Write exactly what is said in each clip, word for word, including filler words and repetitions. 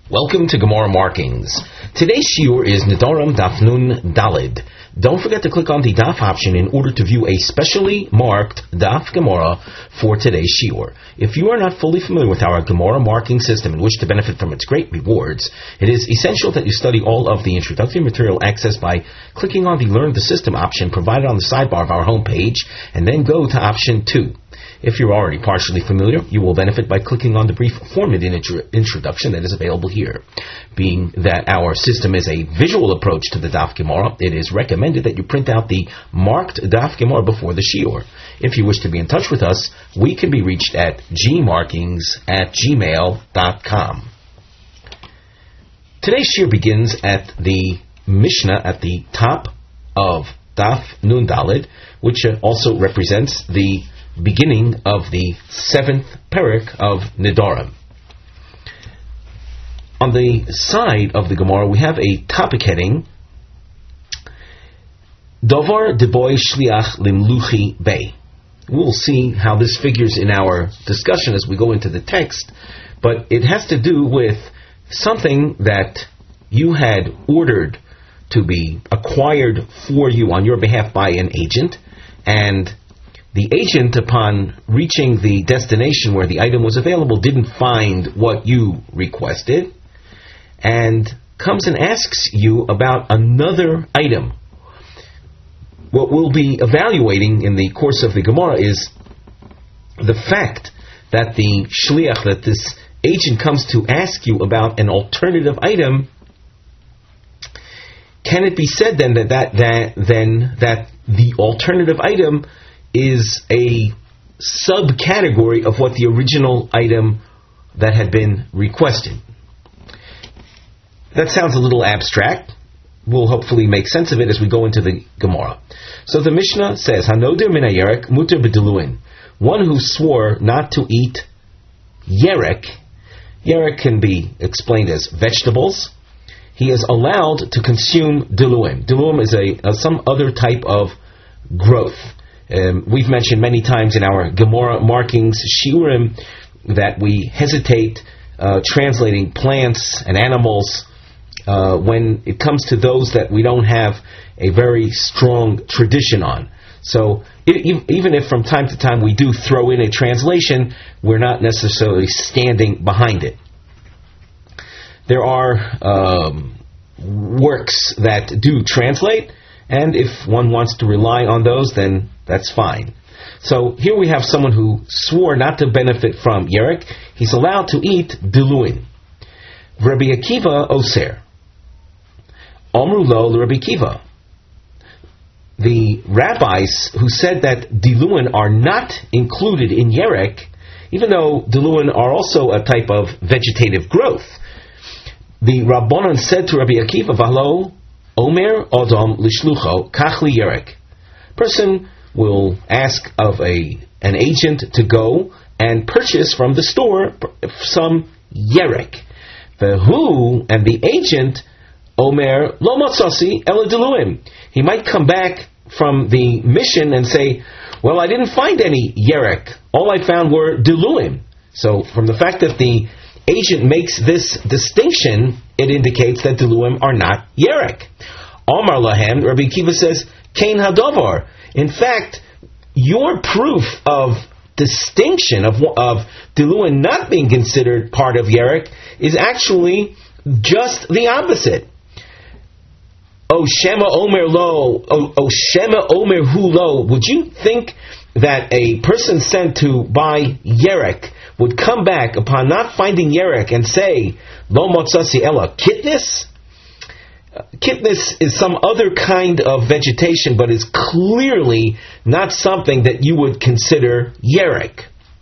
Welcome to Gemara Markings. Today's shiur is Nedarim Daf Nun Dalid. Don't forget to click on the Daf option in order to view a specially marked Daf Gemara for today's shiur. If you are not fully familiar with our Gemara marking system and wish to benefit from its great rewards, it is essential that you study all of the introductory material accessed by clicking on the Learn the System option provided on the sidebar of our homepage, and then go to option two. If you're already partially familiar, you will benefit by clicking on the brief formatted intro- introduction that is available here. Being that our system is a visual approach to the Daf Gemara, it is recommended that you print out the marked Daf Gemara before the shiur. If you wish to be in touch with us, we can be reached at gmarkings at gmail dot com. Today's shiur begins at the Mishnah at the top of Daf Nun Dalid, which also represents the beginning of the seventh parak of Nedarim. On the side of the Gemara, we have a topic heading, Davar deboy shliach limluchi bey. We'll see how this figures in our discussion as we go into the text, but it has to do with something that you had ordered to be acquired for you on your behalf by an agent, and the agent, upon reaching the destination where the item was available, didn't find what you requested, and comes and asks you about another item. What we'll be evaluating in the course of the Gemara is the fact that the shliach, that this agent comes to ask you about an alternative item. Can it be said then that, that, that, then that the alternative item is a subcategory of what the original item that had been requested? That sounds a little abstract. We'll hopefully make sense of it as we go into the Gemara. So the Mishnah says, Hanoder min hayerek muter b'diluin. One who swore not to eat yerek. Yerek can be explained as vegetables. He is allowed to consume diluim. Diluim is a, a some other type of growth. Um, we've mentioned many times in our Gemara markings, shiurim, that we hesitate uh, translating plants and animals uh, when it comes to those that we don't have a very strong tradition on. So it, even if from time to time we do throw in a translation, we're not necessarily standing behind it. There are um, works that do translate, and if one wants to rely on those, then that's fine. So here we have someone who swore not to benefit from yerek. He's allowed to eat diluin. Rabbi Akiva oser. Omru lo Rabbi Akiva. The rabbis who said that diluin are not included in yerek, even though diluin are also a type of vegetative growth, the Rabbanan said to Rabbi Akiva, Vahlo Omer Odom Lishlucho Kachli Yerek. Person will ask of a an agent to go and purchase from the store some yerek. The who and the agent Omer Lo Motzasi Ela Diluim. He might come back from the mission and say, well, I didn't find any yerek. All I found were diluim. So from the fact that the agent makes this distinction, it indicates that diluim are not yerek. Omar Lahem, Rabbi Akiva says, Kain Hadovar. In fact, your proof of distinction of of diluin not being considered part of yerek is actually just the opposite. O Shema Omer Lo, O Shema Omer Hu Lo. Would you think that a person sent to buy yerek would come back upon not finding yerek and say, Lo Motzasi Ella, kitnis? Kitnis is some other kind of vegetation, but is clearly not something that you would consider yerek.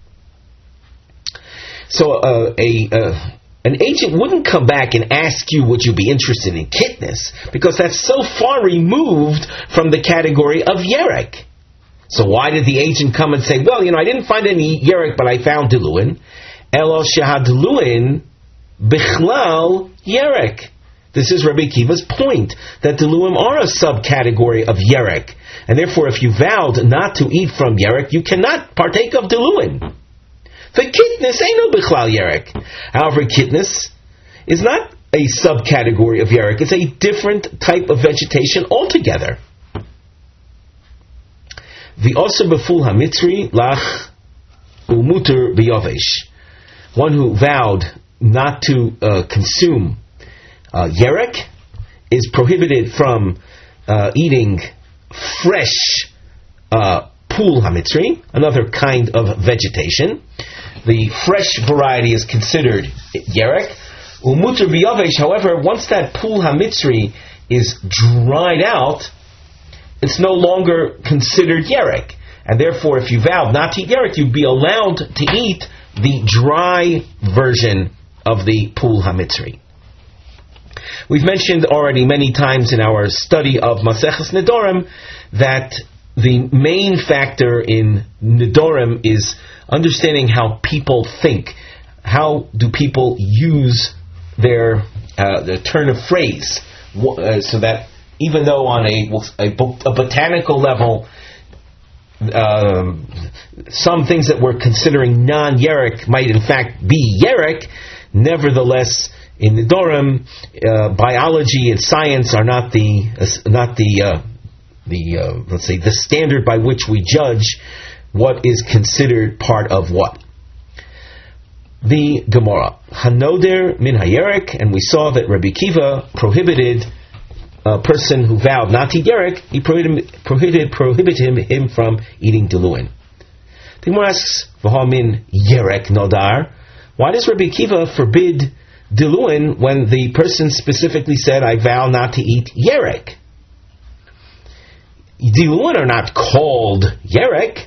So uh, a uh, an agent wouldn't come back and ask you, would you be interested in kitnis? Because that's so far removed from the category of yerek. So why did the agent come and say, well, you know, I didn't find any yerek, but I found diluin. Elo shehadiluin bichlal yerek. This is Rabbi Akiva's point, that diluim are a subcategory of yerek, and therefore if you vowed not to eat from yerek, you cannot partake of diluim. The kitnis ain't no bichlal yerek. However, kitnis is not a subcategory of Yerek. It's a different type of vegetation altogether. The Oser Beful HaMitzri Lach Umuter B'Yovesh. One who vowed not to uh, consume uh, Yerek is prohibited from uh, eating fresh uh, Pul HaMitzri, another kind of vegetation. The fresh variety is considered Yerek. Umuter B'Yovesh, however, once that Pul HaMitzri is dried out, it's no longer considered Yerek. And therefore, if you vowed not to eat Yerek, you'd be allowed to eat the dry version of the Pul HaMitzri. We've mentioned already many times in our study of Maseches Nedorim that the main factor in Nedorim is understanding how people think. How do people use their, uh, their turn of phrase? Uh, so that even though on a, a, a botanical level, um, some things that we're considering non-Yerek might in fact be Yerek, nevertheless, in Nedorim, uh, biology and science are not the uh, not the uh, the uh, let's say the standard by which we judge what is considered part of what. The Gemara Hanoder min hayerek, and we saw that Rabbi Kiva prohibited a person who vowed not to eat Yerek. He prohibited prohibited prohibited him, him from eating diluin. The Gemara asks, V'ha min Yerek nodar. Why does Rabbi Kiva forbid diluin when the person specifically said, I vow not to eat Yerek? Diluin are not called Yerek.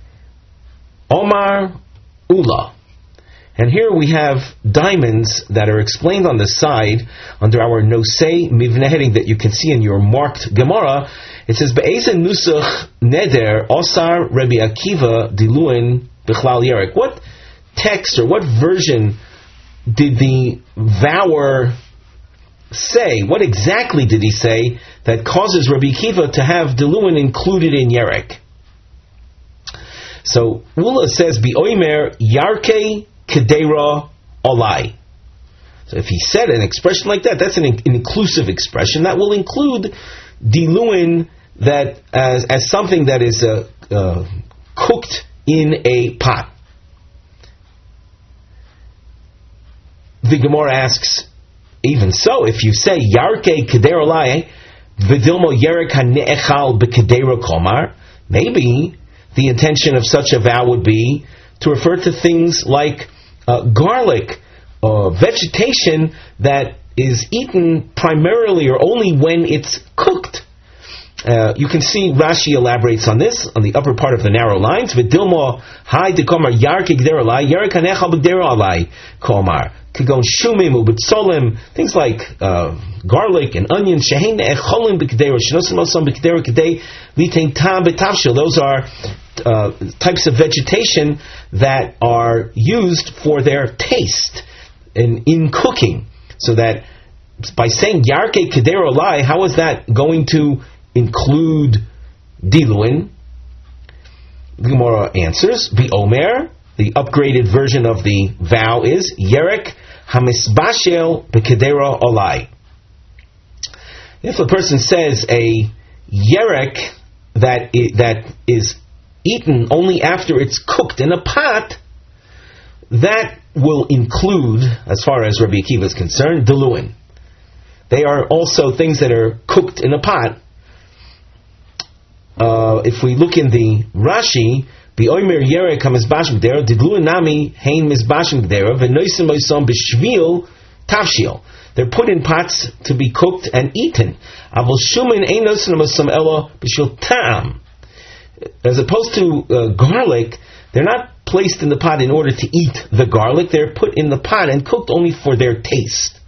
Omar Ula. And here we have diamonds that are explained on the side under our Nosei Mivne heading that you can see in your marked Gemara. It says, Be'ezen nusach neder osar Rabbi Akiva diluin b'chlal Yerek. What text or what version did the vower say? What exactly did he say that causes Rabbi Akiva to have diluin included in Yerek? So Ula says, B'oimer Yarke Kedera Olai. So if he said an expression like that, that's an, an inclusive expression that will include diluin that as, as something that is uh, uh, cooked in a pot. The Gemara asks, even so, if you say Yarke Kedera Olai, V'dilmo Yerek HaNe'echal B'Kedera Komar, maybe the intention of such a vow would be to refer to things like uh, garlic, uh, vegetation that is eaten primarily or only when it's cooked. Uh, you can see Rashi elaborates on this on the upper part of the narrow lines. V'dilmo hai dekomar yarke gdera alai, yarek hanechal b'gdera alai komar. Kagon shumim ubetzolim, things like uh, garlic and onion. Shehein echolim b'gdera, shenosim osam b'gdera k'dei litain tam b'tavshil. Those are uh, types of vegetation that are used for their taste in, in cooking. So that by saying yarke kedera alai, how is that going to include diluin? The Gemara answers, the Omer, the upgraded version of the vow is Yerek hamisbashel bekedera olai. If a person says a Yerek that is, that is eaten only after it's cooked in a pot, that will include, as far as Rabbi Akiva is concerned, diluin. They are also things that are cooked in a pot. Uh, if we look in the Rashi, B'oimer Yerek HaMizbashim Gdera, Didluin Nami Hein Mizbashim Gdera, V'noisim Oisom B'shvil Tavshil. They're put in pots to be cooked and eaten. Avol Shumin Ein Nosim Oisom Elo B'shvil Ta'am. As opposed to uh, garlic, they're not placed in the pot in order to eat the garlic. They're put in the pot and cooked only for their taste.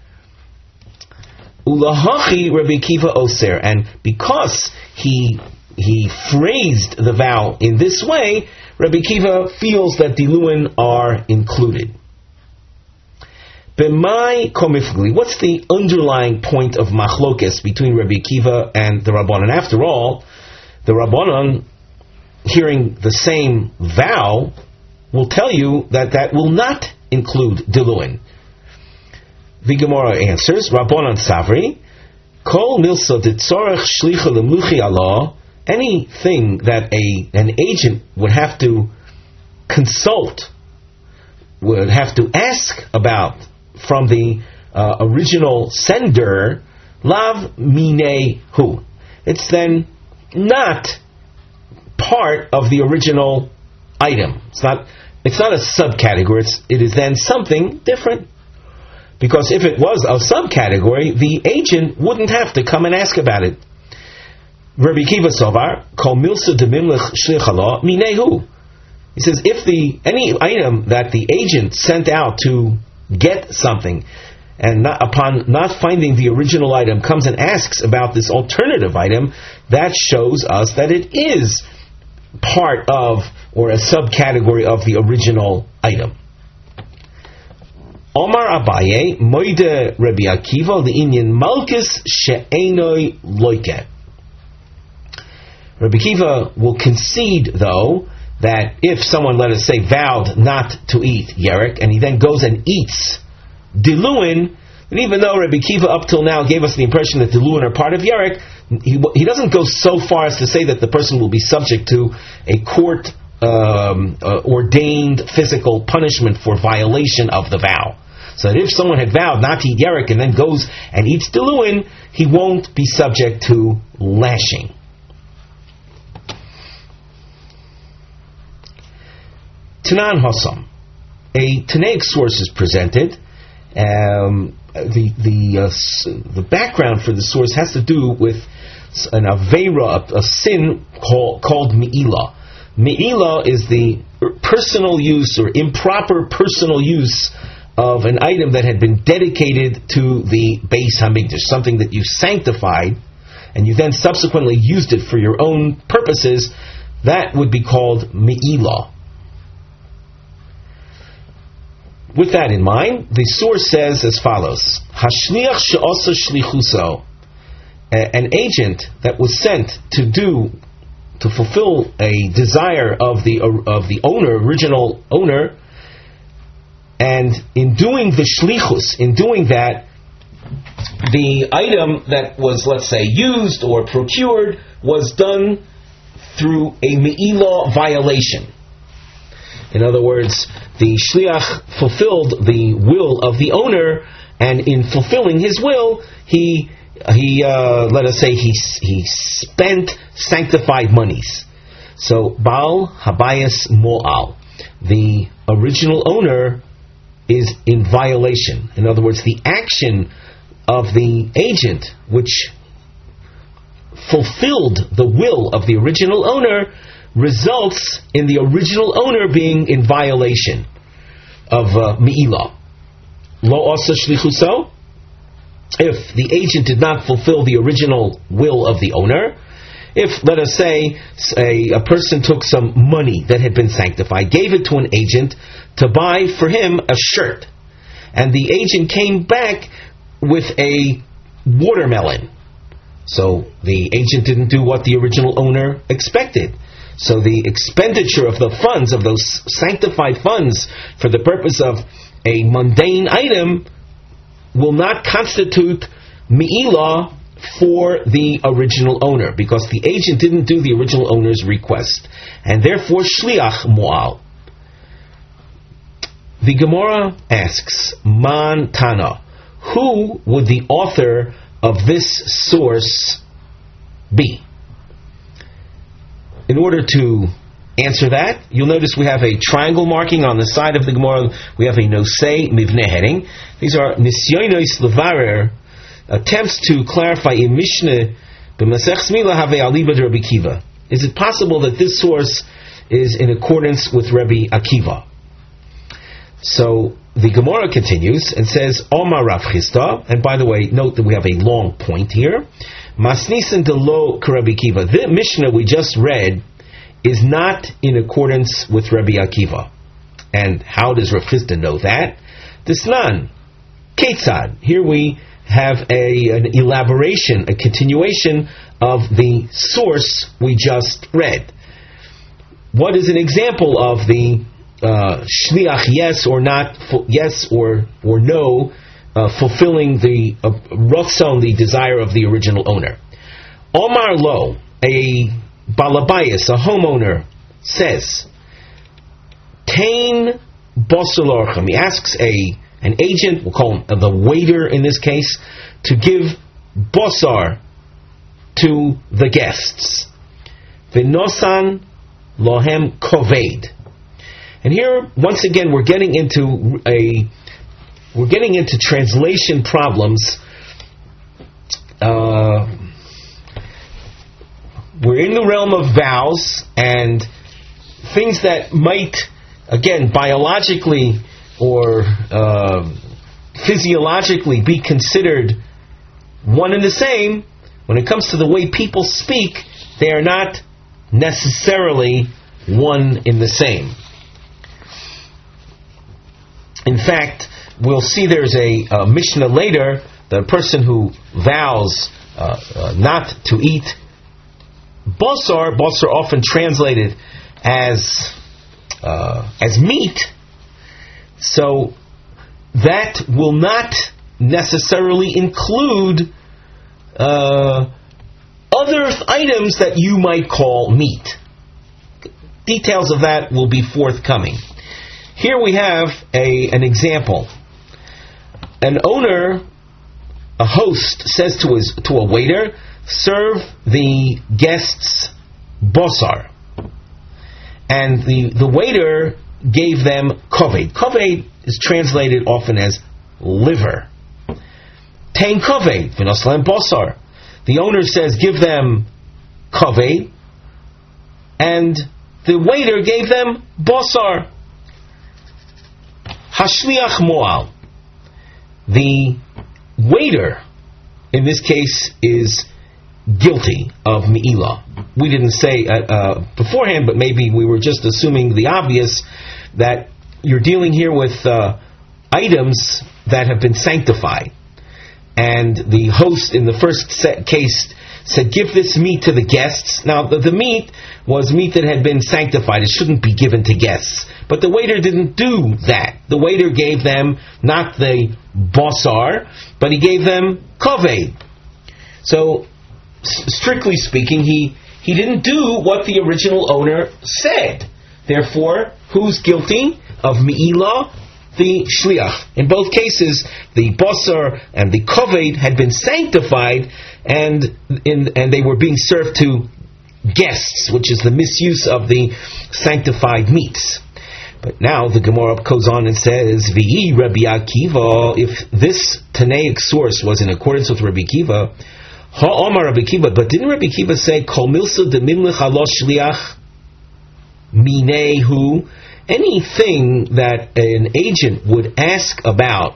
Ulahachi Rabbi Akiva Oser, and because he he phrased the vow in this way, Rabbi Akiva feels that diluin are included. B'mai komifgli, what's the underlying point of machlokes between Rabbi Akiva and the Rabbanan? After all, the Rabbanan, hearing the same vow, will tell you that that will not include diluin. The Gemara answers, Rabbanan Savri, Kol milsa ditzorech shlicha lemuchi Allah, anything that a an agent would have to consult, would have to ask about from the uh, original sender, lav mine hu. It's then not part of the original item. It's not. It's not a subcategory. It's, it is then something different. Because if it was a subcategory, the agent wouldn't have to come and ask about it. Rabbi Kiva Sovar, Kol milsa demimlich shlichala minehu. He says, if the any item that the agent sent out to get something, and not, upon not finding the original item, comes and asks about this alternative item, that shows us that it is part of, or a subcategory of the original item. Omar Abaye, Moide Rabbi Akiva, Li'inyan Malkus She'enoi Loike. Rabbi Akiva will concede, though, that if someone, let us say, vowed not to eat yerek, and he then goes and eats diluin, and even though Rabbi Akiva up till now gave us the impression that diluin are part of yerek, he, he doesn't go so far as to say that the person will be subject to a court Um, uh, ordained physical punishment for violation of the vow. So that if someone had vowed not to eat yerek and then goes and eats diluin, he won't be subject to lashing. Tanan Hassam. A Tanaic source is presented. Um, the the uh, the background for the source has to do with an aveira, a, a sin called, called me'ilah. Me'ilah is the personal use or improper personal use of an item that had been dedicated to the Beis Hamikdash, something that you sanctified, and you then subsequently used it for your own purposes. That would be called Me'ilah. With that in mind, the source says as follows: Hashliach she'asa shlichuso, an agent that was sent to do to fulfill a desire of the of the owner, original owner, and in doing the shlichus, in doing that, the item that was, let's say, used or procured was done through a me'ilah violation. In other words, the shliach fulfilled the will of the owner, and in fulfilling his will, he He, uh, let us say, he he spent sanctified monies. So, Baal Habayas Mo'al, the original owner, is in violation. In other words, the action of the agent, which fulfilled the will of the original owner, results in the original owner being in violation of uh, Me'ilah. Lo asa shlichuso. If the agent did not fulfill the original will of the owner, if, let us say, a, a person took some money that had been sanctified, gave it to an agent to buy for him a shirt, and the agent came back with a watermelon, so the agent didn't do what the original owner expected. So the expenditure of the funds, of those sanctified funds, for the purpose of a mundane item, will not constitute me'ilah for the original owner, because the agent didn't do the original owner's request, and therefore shliach mo'al. The Gemara asks, Man Tana, who would the author of this source be? In order to answer that, you'll notice we have a triangle marking on the side of the Gemara. We have a nosei mivneh heading. These are nisyonos levarer, attempts to clarify in Mishnah b'Masech Zmila have aliba de Rabbi Akiva. Is it possible that this source is in accordance with Rabbi Akiva? So the Gemara continues and says, Omar Rav Chisda, and by the way, note that we have a long point here. Masnisen de lo Rabbi Akiva. The Mishnah we just read is not in accordance with Rabbi Akiva. And how does Rav Chisda know that? Disnan, Ketzad. Here we have a, an elaboration, a continuation of the source we just read. What is an example of the uh, shliach yes or not, yes or or no uh, fulfilling the uh, ratzon, the desire of the original owner. Omar Lo, a balabayas, a homeowner, says, Tain Bosalorcham. He asks a an agent, we'll call him the waiter in this case, to give bosar to the guests. V'nosan lohem koved. And here, once again, we're getting into a we're getting into translation problems. Uh, we're in the realm of vows and things that might, again, biologically or uh, physiologically be considered one and the same. When it comes to the way people speak, they are not necessarily one in the same. In fact, we'll see there's a, a Mishnah later, the person who vows uh, uh, not to eat bosar, bosar often translated as uh, as meat, so that will not necessarily include uh, other th- items that you might call meat. Details of that will be forthcoming. Here we have a an example. An owner, a host, says to his to a waiter, serve the guests bosar. And the, the waiter gave them koved. Koved is translated often as liver. Tain koved, v'noslan bosar. The owner says, give them koved, and the waiter gave them bosar. Hashliach moal. The waiter, in this case, is guilty of me'ilah. We didn't say uh, uh, beforehand, but maybe we were just assuming the obvious, that you're dealing here with uh, items that have been sanctified. And the host in the first set case said, give this meat to the guests. Now, the, the meat was meat that had been sanctified. It shouldn't be given to guests. But the waiter didn't do that. The waiter gave them not the bosar, but he gave them koved. So, strictly speaking, he, he didn't do what the original owner said. Therefore, who's guilty of me'ilah? The shliach. In both cases, the bosar and the koved had been sanctified, and in, and they were being served to guests, which is the misuse of the sanctified meats. But now the Gemara goes on and says, V'i Rabbi Akiva, if this Tanaic source was in accordance with Rabbi Akiva, Ha'omar Rabbi Akiva, but didn't Rabbi Akiva say, Kol milsa de mimlich alo shliach minehu? Anything that an agent would ask about,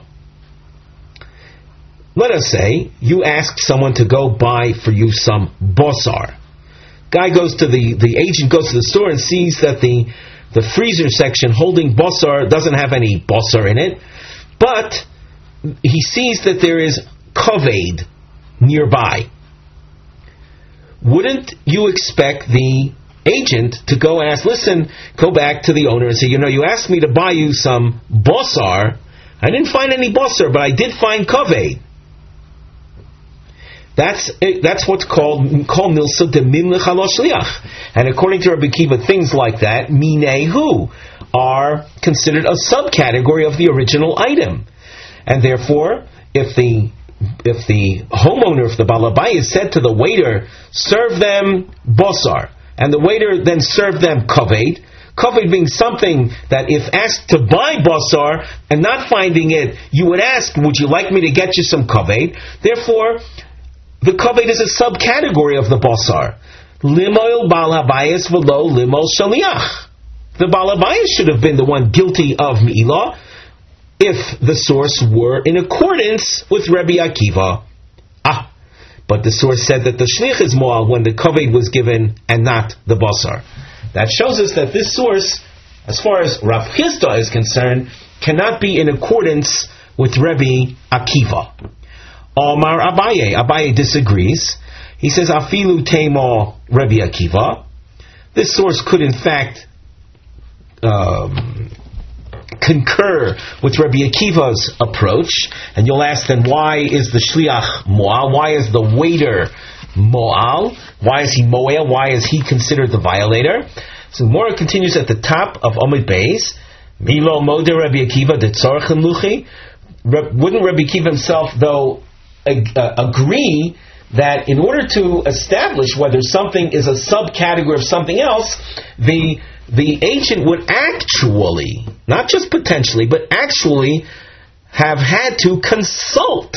let us say, you ask someone to go buy for you some bosar. Guy goes to the, the agent goes to the store and sees that the, the freezer section holding bosar doesn't have any bosar in it, but he sees that there is koved nearby. Wouldn't you expect the agent to go ask, listen, go back to the owner and say, you know, you asked me to buy you some bosar. I didn't find any bosar, but I did find koved. That's that's what's called kol milsa de mimlich alo shliach. And according to Rabbi Akiva, things like that, minehu, are considered a subcategory of the original item. And therefore, if the if the homeowner, if the balabai is said to the waiter, serve them bosar, and the waiter then served them koved, koved being something that if asked to buy basar and not finding it, you would ask, would you like me to get you some koved? Therefore, the koved is a subcategory of the basar. Limoil balabayas v'lo limol shaliach. The balabayas should have been the one guilty of me'ilah if the source were in accordance with Rabbi Akiva. Ah, but the source said that the shlich is moal when the koved was given and not the basar. That shows us that this source, as far as Rav Chisda is concerned, cannot be in accordance with Rabbi Akiva. Omar Abaye. Abaye disagrees. He says, Afilu Teimo Rabbi Akiva. This source could in fact um, concur with Rabbi Akiva's approach. And you'll ask then, why is the shliach mo'al? Why is the waiter mo'al? Why is he mo'el? Why is he considered the violator? So Mora continues at the top of Omid Beis. Milo Mode Rabbi Akiva de Tzorchem Luchi. Wouldn't Rabbi Akiva himself, though, ag- uh, agree that in order to establish whether something is a subcategory of something else, the the agent would actually, not just potentially, but actually have had to consult.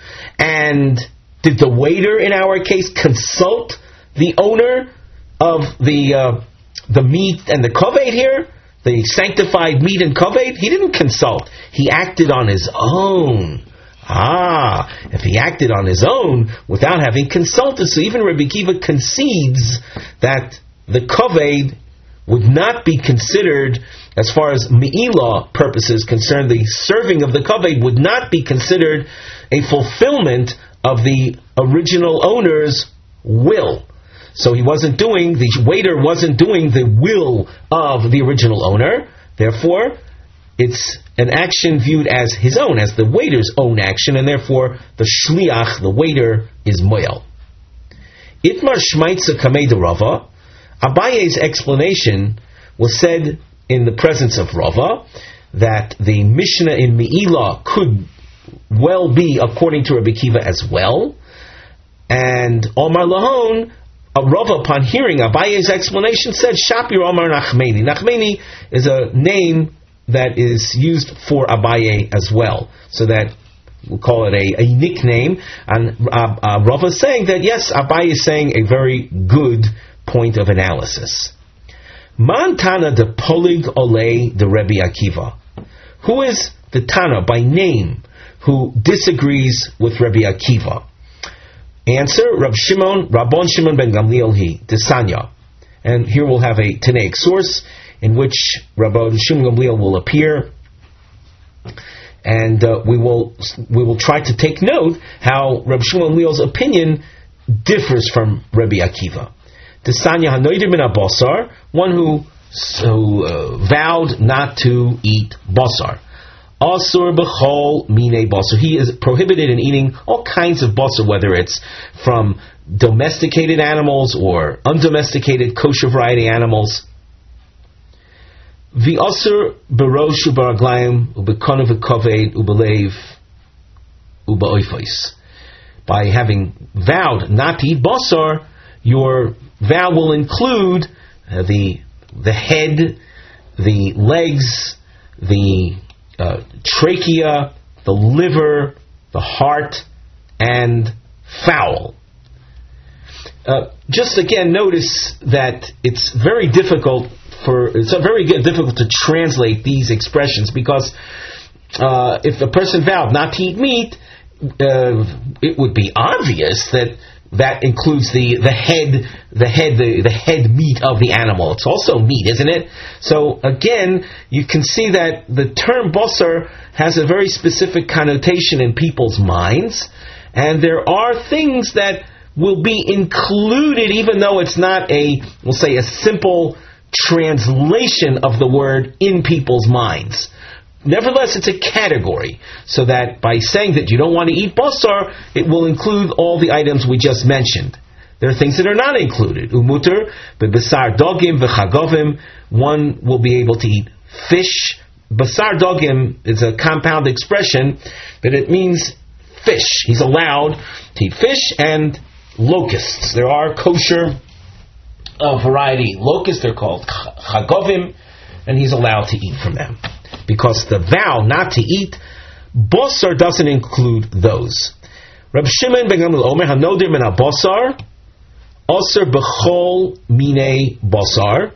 And did the waiter in our case consult the owner of the uh, the meat and the kaved here? The sanctified meat and kaved? He didn't consult. He acted on his own. Ah, if he acted on his own without having consulted, so even Rabbi Akiva concedes that the kaved would not be considered, as far as me'ilah purposes concerned, the serving of the kaved would not be considered a fulfillment of the original owner's will. So he wasn't doing, the waiter wasn't doing the will of the original owner. Therefore, it's an action viewed as his own, as the waiter's own action, and therefore the shliach, the waiter, is moel. Itmar shmaitza kamei de Rava. Abaye's explanation was said in the presence of Rava that the Mishnah in Me'ilah could well be according to Rabbi Akiva as well. And Omar Lahon, Rava, upon hearing Abaye's explanation, said, Shapir Omar Nachmeni. Nachmeni is a name that is used for Abaye as well. So that we'll call it a, a nickname. And uh, uh, Rava is saying that, yes, Abaye is saying a very good point of analysis. Man Tana de Polig Olei de Rabbi Akiva. Who is the Tana by name who disagrees with Rabbi Akiva? Answer, Rab Shimon, Rabban Shimon ben Gamliel he, Desanya. And here we'll have a Tanaic source in which Rabban Shimon Gamliel will appear. And uh, we will we will try to take note how Rab Shimon Gamliel's opinion differs from Rabbi Akiva. Desanya hanoidim min basar, one who so uh, vowed not to eat basar. Asur b'chol mine basar. He is prohibited in eating all kinds of basar, whether it's from domesticated animals or undomesticated kosher variety animals. V'asur b'rosh u'baraglayim u'bekonu v'koved u'belev u'ba'oifos. By having vowed not to eat basar, your vow will include uh, the the head, the legs, the uh, trachea, the liver, the heart, and fowl. Uh, just again, notice that it's very difficult for it's very difficult to translate these expressions, because uh, if a person vowed not to eat meat, uh, it would be obvious that that includes the, the head, the head, the, the head meat of the animal. It's also meat, isn't it? So again, you can see that the term basar has a very specific connotation in people's minds, and there are things that will be included, even though it's not a, we'll say, a simple translation of the word in people's minds. Nevertheless, it's a category, so that by saying that you don't want to eat basar, it will include all the items we just mentioned. There are things that are not included. Umuter, b'basar dogim v'chagovim, one will be able to eat fish. Basar dogim is a compound expression, but it means fish. He's allowed to eat fish and locusts. There are kosher uh, variety locusts, they're called chagovim, and he's allowed to eat from them. Because the vow not to eat basar doesn't include those. Rab Shimon ben Gamliel Omer hanodir min basar aser b'chol mine basar.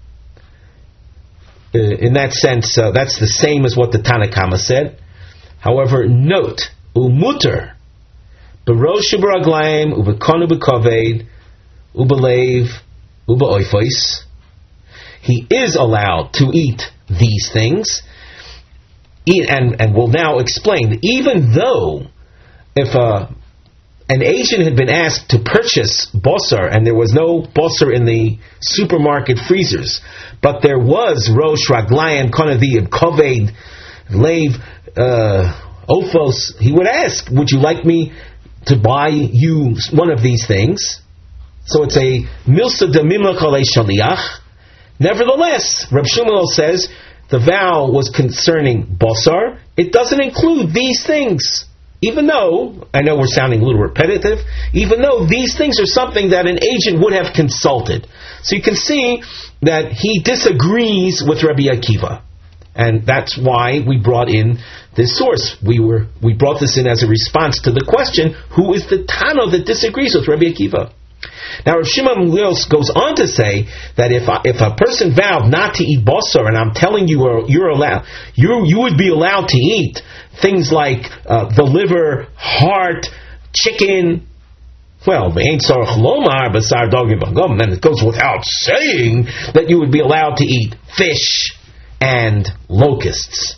In that sense, uh, that's the same as what the Tanakama said. However, note umuter b'rosh u'baraglayim u'bekonu b'kaved u'belev u'ba'oifos. He is allowed to eat these things, and and will now explain. Even though if a an agent had been asked to purchase basar, and there was no basar in the supermarket freezers, but there was rosh raglayim konaviyim koved leiv uh, ophos, he would ask, would you like me to buy you one of these things? So it's a milsa de mimla kalei shaliach. Nevertheless, Reb Shmuel says the vow was concerning basar. It doesn't include these things. Even though, I know we're sounding a little repetitive, even though these things are something that an agent would have consulted. So you can see that he disagrees with Rabbi Akiva. And that's why we brought in this source. We were we brought this in as a response to the question, who is the Tano that disagrees with Rabbi Akiva? Now, Rav Shimon goes on to say that if a, if a person vowed not to eat basar, and I'm telling you you're, you're allowed, you you would be allowed to eat things like uh, the liver, heart, chicken. Well, ain't sarach lomar basar dogim bagom. Then it goes without saying that you would be allowed to eat fish and locusts.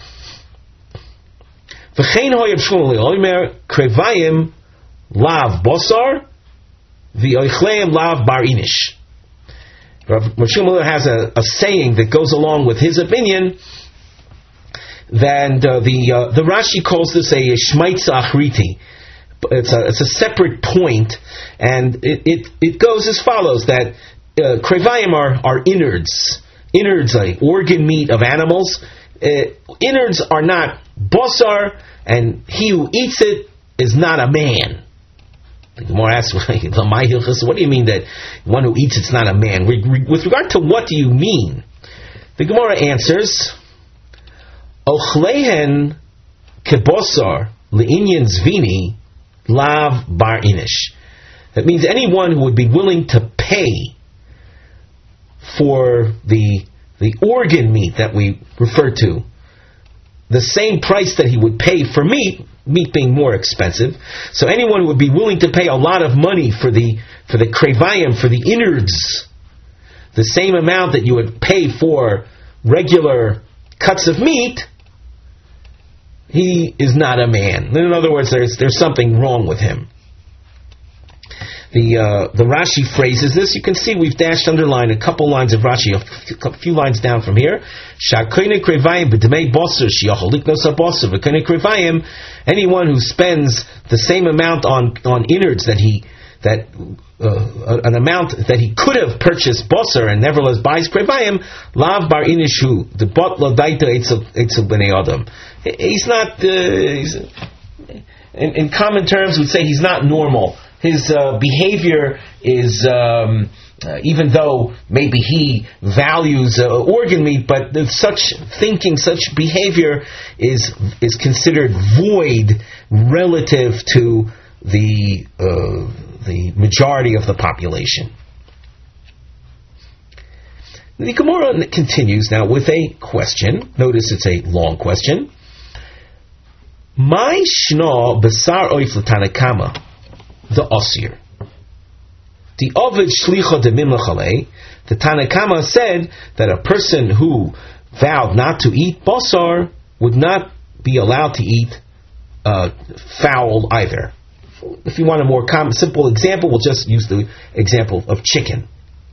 V'chein hoyab shmuel oimer krevayim lav basar. The oichleim lav bar inish. Rav Shmuel has a, a saying that goes along with his opinion. That uh, the uh, the Rashi calls this a shmaitza achriti. It's a it's a separate point, and it it, it goes as follows: that uh, krevayim are are innards, innards like organ meat of animals. Uh, innards are not basar, and he who eats it is not a man. The Gemara asks, what do you mean that one who eats it's not a man? With regard to what do you mean? The Gemara answers, Ochlehen kebosar le'inyan zvini lav bar inish. That means anyone who would be willing to pay for the the organ meat that we refer to, the same price that he would pay for meat, meat being more expensive. So anyone who would be willing to pay a lot of money for the for the krevayim, for the innards, the same amount that you would pay for regular cuts of meat, he is not a man. In other words, there's there's something wrong with him. The uh, the Rashi phrases this. You can see we've dashed underline a couple lines of Rashi, a few, a few lines down from here. Anyone who spends the same amount on, on innards that he that uh, an amount that he could have purchased basar and nevertheless buys krevayim, lav bar inishu the bot ladaita etzel bnei adam. He's not. Uh, he's, in, in common terms, would say he's not normal. His uh, behavior is, um, uh, even though maybe he values uh, organ meat, but such thinking, such behavior is is considered void relative to the uh, the majority of the population. The Gemara continues now with a question. Notice it's a long question. My shna besar oif l'tanakama. The Osir. The Ovid Shlicha de Mimlachalei, the Tanakama said that a person who vowed not to eat basar would not be allowed to eat uh, fowl either. If you want a more common, simple example, we'll just use the example of chicken.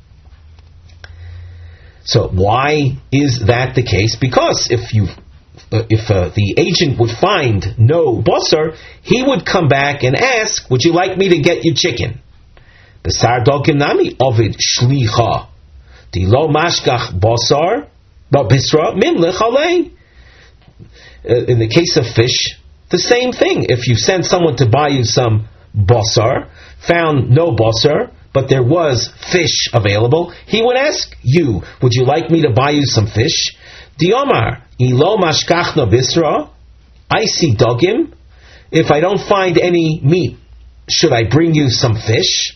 So why is that the case? Because if you Uh, if uh, the agent would find no basar, he would come back and ask, would you like me to get you chicken? Besar dolkim nami ovid shlicha di lo mashkach basar but bisra min lechalei. In the case of fish, the same thing. If you send someone to buy you some basar, found no basar, but there was fish available, he would ask you, would you like me to buy you some fish? Diomar, ilo mashkachna bisra, I see dogim. If I don't find any meat, should I bring you some fish?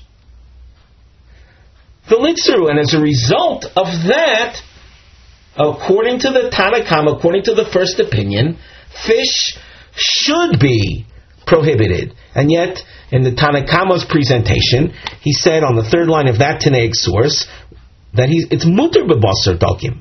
V'litzru, and as a result of that, according to the Tanakama, according to the first opinion, fish should be prohibited. And yet, in the Tanakama's presentation, he said on the third line of that Tanaic source that he's, it's muter b'basar dogim.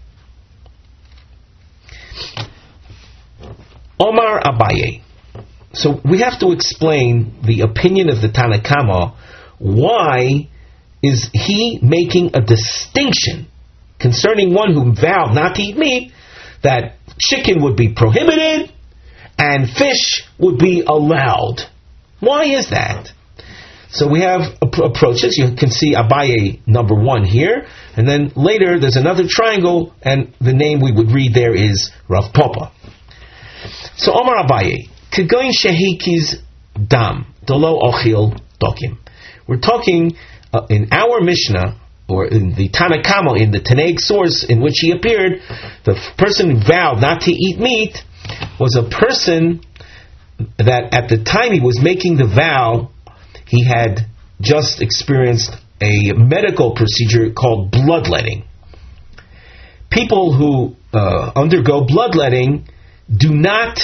Omar Abaye. So we have to explain the opinion of the Tanna Kama. Why is he making a distinction concerning one who vowed not to eat meat, that chicken would be prohibited and fish would be allowed? Why is that? So we have ap- approaches. You can see Abaye number one here, and then later there's another triangle, and the name we would read there is Rav Papa. So Omar Abaye, Kegoin Shehiki's Dam, Dolo Ochil Dokim. We're talking uh, in our Mishnah, or in the Tanna Kama, in the Tanaic source in which he appeared, the f- person who vowed not to eat meat was a person that at the time he was making the vow, he had just experienced a medical procedure called bloodletting. People who uh, undergo bloodletting do not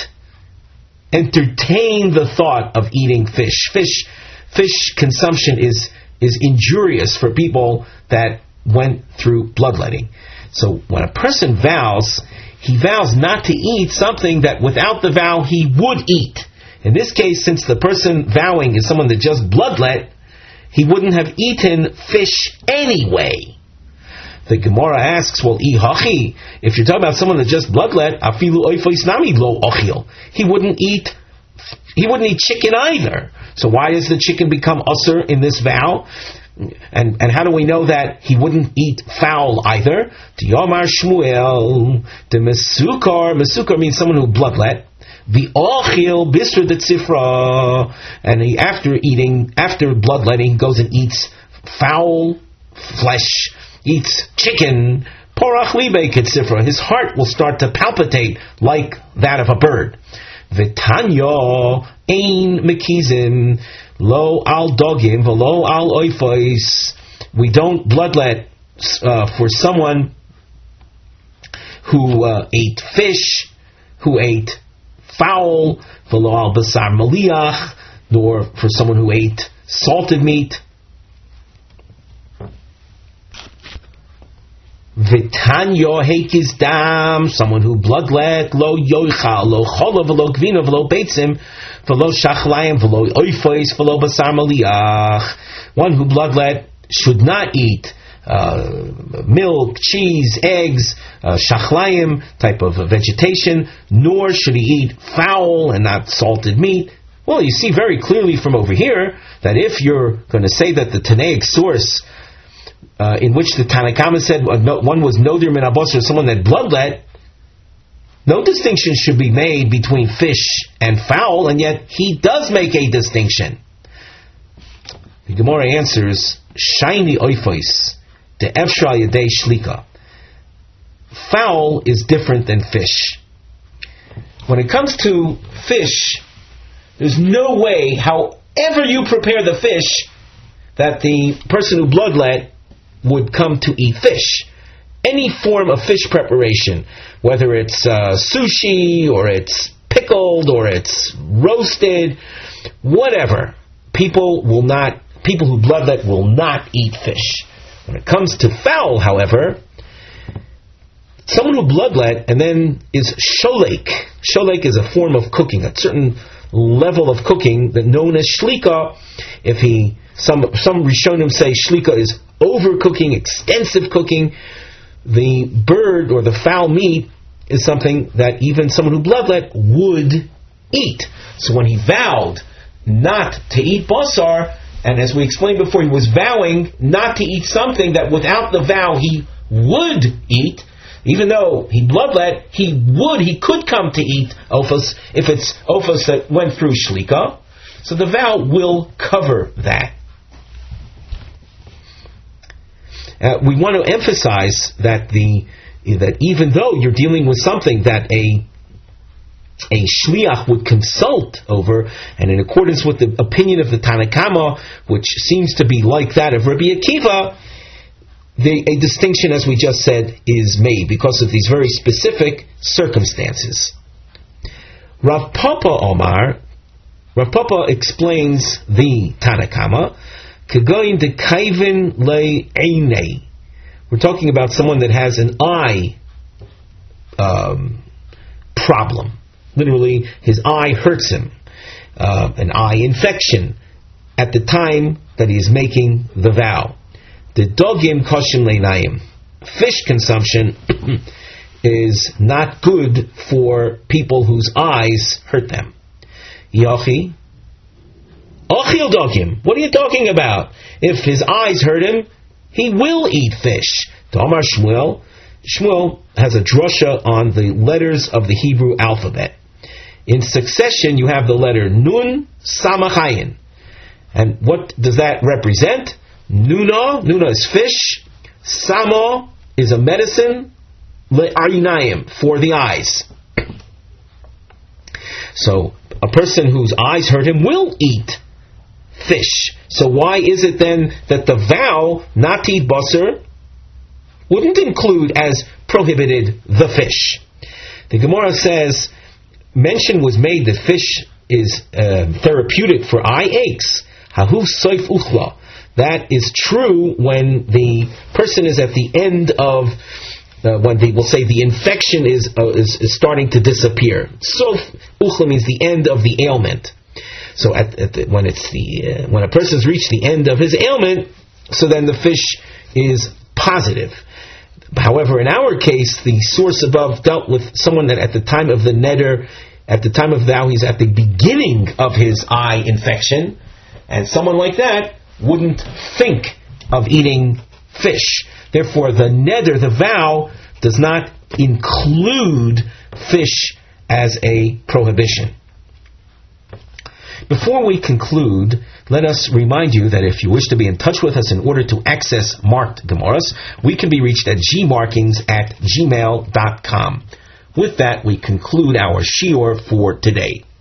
entertain the thought of eating fish. Fish, fish consumption is is injurious for people that went through bloodletting. So when a person vows, he vows not to eat something that without the vow he would eat. In this case, since the person vowing is someone that just bloodlet, he wouldn't have eaten fish anyway. The Gemara asks, well, ihachi, if you're talking about someone that just bloodlet, afilu oifois nami lo ochil, he wouldn't eat, he wouldn't eat chicken either. So why does the chicken become usur in this vow? And and how do we know that he wouldn't eat fowl either? To Yomar Shmuel, the mesukar, mesukar means someone who bloodlet. The ochil bisra de tzifra, and he after eating, after bloodletting, he goes and eats fowl flesh, eats chicken. Porach libe ketzifra, his heart will start to palpitate like that of a bird. V'tanya ein mekizin lo al dogim v'lo al oifos. We don't bloodlet uh, for someone who uh, ate fish, who ate fowl, v'lo al basar maliach, nor for someone who ate salted meat. V'tanyo heikiz dam, someone who bloodlet, lo yoichal, lo chola, v'lo gvina, v'lo beitzim, v'lo shachlayim, v'lo oifos, v'lo basar maliach. One who bloodlet should not eat uh, milk, cheese, eggs, uh, shachlayim, type of vegetation, nor should he eat fowl and not salted meat. Well, you see very clearly from over here that if you're going to say that the Tanaic source Uh, in which the Tanna Kama said uh, no, one was nodir min abosar, someone that bloodlet, no distinction should be made between fish and fowl, and yet he does make a distinction. The Gemara answers, shiny oifos de efshal yadei shlika. Fowl is different than fish. When it comes to fish, there's no way, however you prepare the fish, that the person who bloodlet would come to eat fish. Any form of fish preparation, whether it's uh, sushi, or it's pickled, or it's roasted, whatever, people will not, people who bloodlet will not eat fish. When it comes to fowl, however, someone who bloodlet and then is sholek. Sholek is a form of cooking, a certain level of cooking that known as shlika. If he, some some Rishonim say shlika is overcooking, extensive cooking. The bird or the fowl meat is something that even someone who bloodlet would eat. So when he vowed not to eat basar, and as we explained before, he was vowing not to eat something that without the vow he would eat. Even though he bloodlet, he would, he could come to eat ofos if it's ofos that went through shlika. So the vow will cover that. Uh, we want to emphasize that the that even though you're dealing with something that a a shliach would consult over, and in accordance with the opinion of the Tanna Kama, which seems to be like that of Rabbi Akiva, The, a distinction, as we just said, is made because of these very specific circumstances. Rav Papa Omar, Rav Papa explains the Tanna Kama, Kegoin de Kaivin le Einei. We're talking about someone that has an eye um, problem. Literally, his eye hurts him. uh, an eye infection at the time that he is making the vow. The dogim koshim leinayim. Fish consumption is not good for people whose eyes hurt them. Yochi, ochil dogim. What are you talking about? If his eyes hurt him, he will eat fish. Tomar Shmuel. Shmuel has a drasha on the letters of the Hebrew alphabet. In succession, you have the letter Nun, Samachayin. And what does that represent? Nuna, Nuna is fish. Samo is a medicine. Le'ayinayim, for the eyes. So, a person whose eyes hurt him will eat fish. So why is it then that the vow not to eat basar wouldn't include as prohibited the fish? The Gemara says, mention was made that fish is uh, therapeutic for eye aches. Hahu soif uchla. That is true when the person is at the end of, uh, when they will say the infection is, uh, is is starting to disappear. Soif uchla means the end of the ailment. So at, at the, when it's the uh, when a person's reached the end of his ailment, so then the fish is positive. However, in our case, the source above dealt with someone that at the time of the neder, at the time of vow, he's at the beginning of his eye infection, and someone like that wouldn't think of eating fish. Therefore, the neder, the vow, does not include fish as a prohibition. Before we conclude, let us remind you that if you wish to be in touch with us in order to access marked Gemaras, we can be reached at gmarkings at gmail dot com. With that, we conclude our shiur for today.